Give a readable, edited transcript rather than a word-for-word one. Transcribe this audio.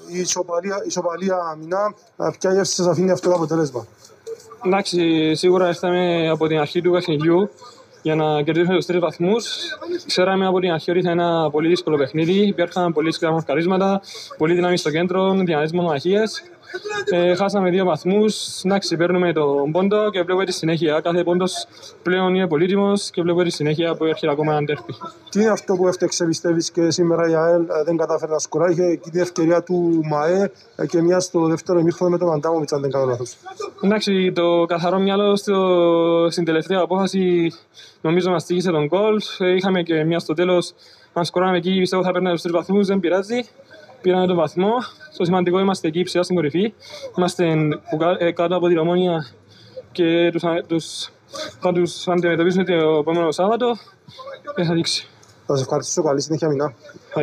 η ισοπαλία αμυνά, ποια γεύση σας αφήνει αυτό το αποτέλεσμα? Εντάξει, σίγουρα ήρθαμε από την αρχή του παιχνιδιού για να κερδίσουμε τους 3 βαθμούς. Ξέραμε από την αρχή ότι θα είναι ένα πολύ δύσκολο παιχνίδι. Υπήρχαν πολλοί σκαρμαρκαρίσματα, πολύ δύναμη στο κέντρο, δυνατές μονομαχίες. Χάσαμε 2 βαθμούς. Εντάξει, παίρνουμε τον πόντο και βλέπουμε τη συνέχεια. Κάθε πόντος πλέον είναι πολύτιμος και βλέπουμε τη συνέχεια που έρχεται ακόμα ένα τέρπι. Τι είναι αυτό που έφταξε, πιστεύεις, και σήμερα η ΑΕΛ δεν κατάφερε να σκοράρει? Είχε και την ευκαιρία του ΜΑΕ και μια στο δεύτερο ημίχρονο με τον Αντάμοβιτς, αν δεν κάνω λάθος. Εντάξει, το καθαρό μυαλό στην τελευταία απόφαση νομίζω μας τύχησε τον γκολ. Είχαμε και μια στο τέλος. Αν σκοράμε εκεί, πιστεύω θα παίρναμε τους 3 βαθμούς, δεν πειράζει. Πήραμε τον βαθμό. Το σημαντικό, είμαστε εκεί ψηλά στην κορυφή. Είμαστε κάτω από την Ομόνοια και θα τους αντιμετωπίσουμε το επόμενο Σάββατο και θα δείξει. Θα σας ευχαριστήσω. Καλή συνέχεια, Μινά.